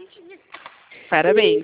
Parabéns.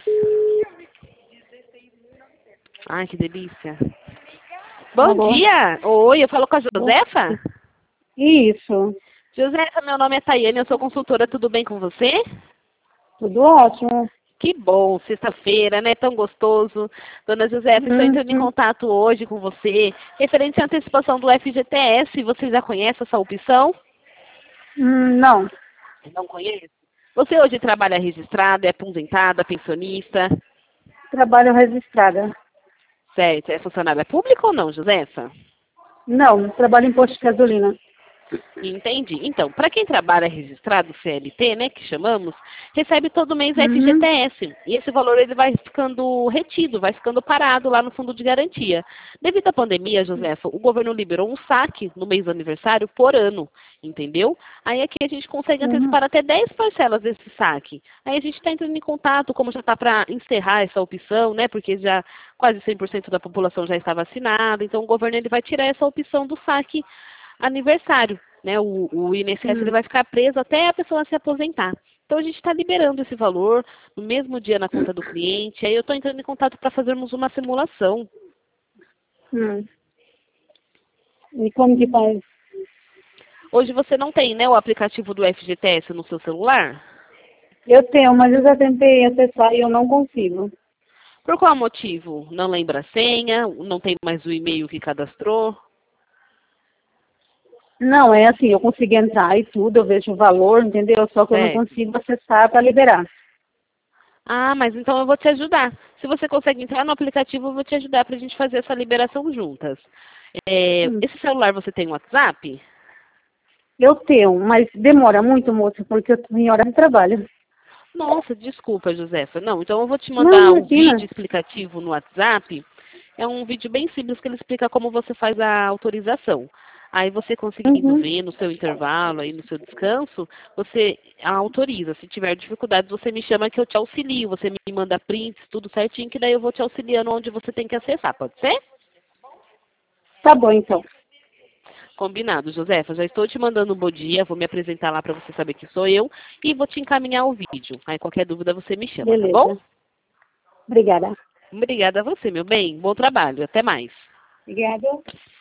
Ai, que delícia. Bom Alô? dia! Oi, eu falo com a Josefa? Isso, Josefa, meu nome é Tayane, eu sou consultora, tudo bem com você? tudo ótimo. Que bom, sexta-feira, né? Tão gostoso. Dona Josefa, estou entrando em Uhum. contato hoje com você, referente à antecipação do FGTS. Você já conhece essa opção? Não, Não conhece? Você hoje trabalha registrado, é aposentada, pensionista? trabalho registrada. Certo. É funcionária pública ou não, Josefa? Não, trabalho em posto de gasolina. Entendi. Então, para quem trabalha registrado CLT, né, que chamamos, recebe todo mês Uhum. FGTS. E esse valor ele vai ficando retido, vai ficando parado lá no fundo de garantia. Devido à pandemia, Josefa, o governo liberou um saque no mês do aniversário por ano, entendeu? Aí aqui a gente consegue Uhum. antecipar até 10 parcelas desse saque. Aí a gente está entrando em contato, como já está para encerrar essa opção, né, porque já quase 100% da população já está vacinada, então o governo ele vai tirar essa opção do saque aniversário, né? O INSS ele Uhum. vai ficar preso até a pessoa se aposentar. Então a gente está liberando esse valor no mesmo dia na conta do cliente. Aí eu estou entrando em contato para fazermos uma simulação. Uhum. E como que faz? Hoje você não tem, né, o aplicativo do FGTS no seu celular? Eu tenho, mas eu já tentei acessar e eu não consigo. Por qual motivo? Não lembra a senha? Não tem mais o e-mail que cadastrou? Não, é assim, eu consigo entrar e tudo, eu vejo o valor, entendeu? Só que eu não Certo. consigo acessar para liberar. Ah, mas então eu vou te ajudar. Se você consegue entrar no aplicativo, eu vou te ajudar para a gente fazer essa liberação juntas. Hum. Esse celular você tem WhatsApp? Eu tenho, mas demora muito, moça, porque eu estou em hora de trabalho. Nossa, desculpa, Josefa. Não, então eu vou te Não, mandar o imagina. vídeo explicativo no WhatsApp. É um vídeo bem simples que ele explica como você faz a autorização. Aí você conseguindo Uhum. ver no seu intervalo, aí no seu descanso, você autoriza. Se tiver dificuldades, você me chama que eu te auxilio. Você me manda prints, tudo certinho, que daí eu vou te auxiliando onde você tem que acessar, pode ser? Tá bom, então. Combinado, Josefa. Já estou te mandando um bom dia, vou me apresentar lá para você saber que sou eu e vou te encaminhar o vídeo. Aí qualquer dúvida você me chama, tá bom? Beleza. Obrigada. Obrigada a você, meu bem. Bom trabalho. Até mais. Obrigada.